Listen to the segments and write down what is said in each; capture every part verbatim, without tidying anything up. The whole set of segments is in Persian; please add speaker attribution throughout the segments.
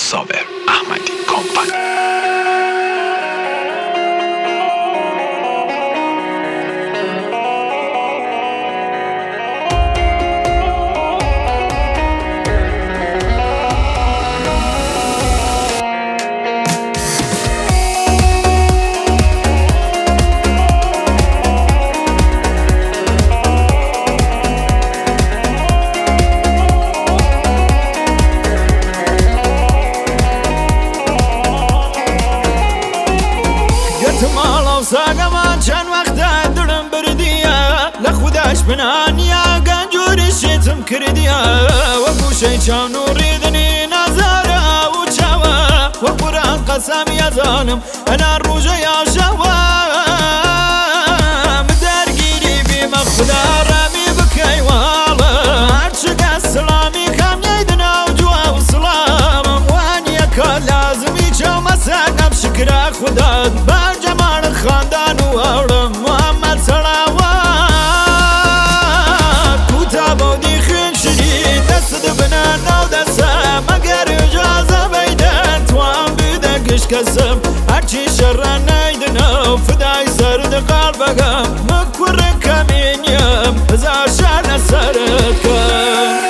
Speaker 1: صابر احمدی کمپانی.
Speaker 2: ساقمان چند وقتا دلم بردیه لخودش بنانیا گنجوری شیتم کردیه و گوشه چاو نوری دنی نظاره و چاوه و قرآن قسم یا ظالم انا روژه یا شوه مدرگیری بیم خدا رمی بکی والا هرچک السلامی کم نیدنا و جوا و سلام وانیا که لازمی چاو مساقم شکر خدا برجمان خاندان و اولم محمد صلوات کوتا بودی خین شدی دست بنا نو دسته مگر اجازه بیدن توان بیده گش کسم هرچی شر نیدنو فدای سرد قلبگم مکور کمینیم هزار شر نسرد کن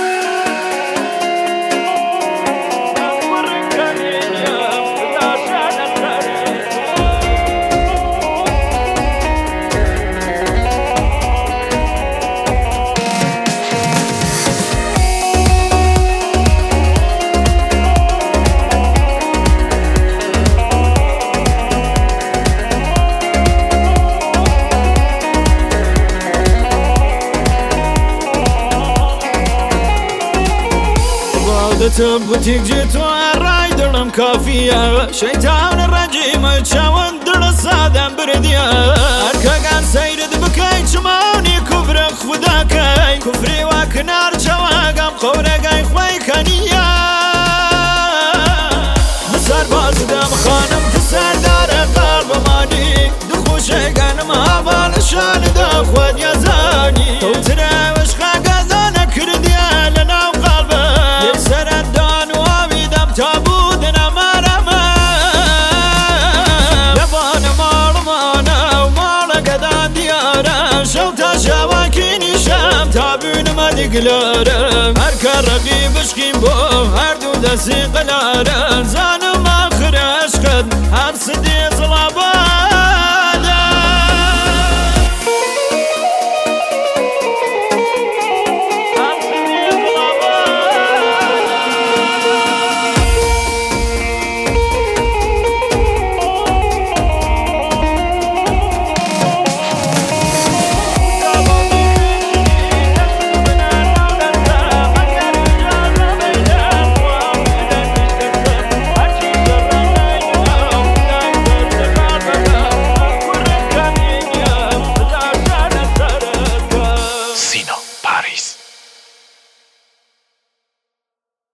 Speaker 2: عادتم بوتیک جیتو رای دلم کافیه شیطان رجیم چاون دل سادم بردیه ارکگان سیرد بکی چمانی کفر خدا کی کفری و کنار چواگم خورگای خوی کنیه مسر بازدم خانم تسردار قلب مانی دخوشه گنم حوال شان دا خود یزانی تو تراوش خاگازانه کردیه لناو قلبه سردان و آویدم تا بودن مرمه لبان مال مانه و مال قدان دیاره شو تا شواکی نیشم تا بینم دیگلاره هر کار رقیبش کیم بو هر دو دستی قلاره